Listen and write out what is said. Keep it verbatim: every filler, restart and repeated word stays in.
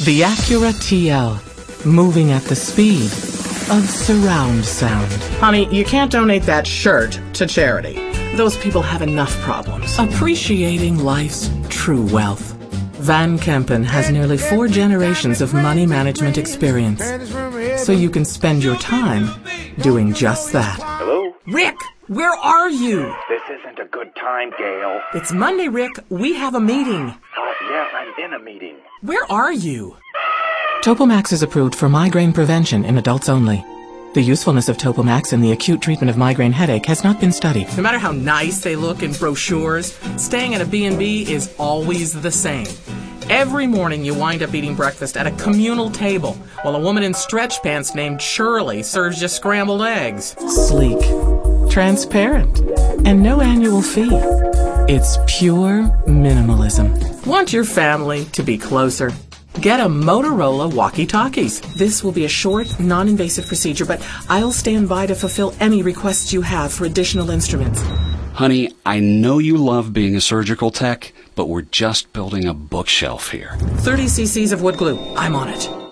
The Acura T L, moving at the speed of surround sound. Honey, you can't donate that shirt to charity. Those people have enough problems. Appreciating life's true wealth. Van Kempen has nearly four generations of money management experience, so you can spend your time doing just that. Hello? Rick, where are you? This isn't a good time, Gail. It's Monday, Rick. We have a meeting. Uh, yeah, I'm in a meeting. Where are you? Topomax is approved for migraine prevention in adults only. The usefulness of Topomax in the acute treatment of migraine headache has not been studied. No matter how nice they look in brochures, staying at a B and B is always the same. Every morning you wind up eating breakfast at a communal table, while a woman in stretch pants named Shirley serves you scrambled eggs. Sleek, transparent, and no annual fee. It's pure minimalism. Want your family to be closer? Get a Motorola walkie-talkies. This will be a short, non-invasive procedure, but I'll stand by to fulfill any requests you have for additional instruments. Honey, I know you love being a surgical tech, but we're just building a bookshelf here. thirty cc's of wood glue. I'm on it.